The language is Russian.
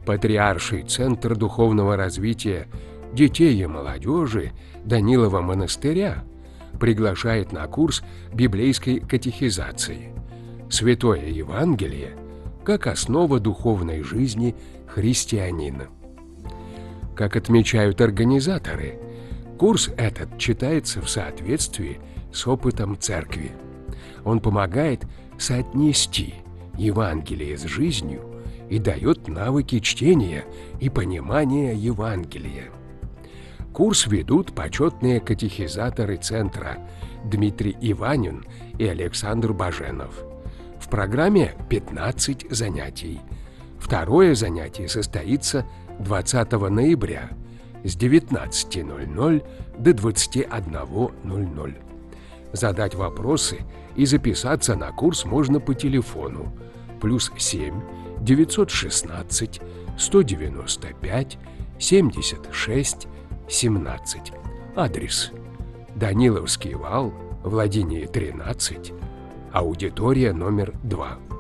Патриарший центр духовного развития детей и молодежи Данилова монастыря приглашает на курс библейской катехизации «Святое Евангелие как основа духовной жизни христианина». Как отмечают организаторы, курс этот читается в соответствии с опытом церкви. Он помогает соотнести Евангелие с жизнью и дает навыки чтения и понимания Евангелия. Курс ведут почетные катехизаторы центра Дмитрий Иванин и Александр Баженов. В программе 15 занятий. Второе занятие состоится 20 ноября с 19:00 до 21:00. Задать вопросы и записаться на курс можно по телефону +7 916 195 76 17. Адрес: Даниловский вал, Владение 13, аудитория номер 2.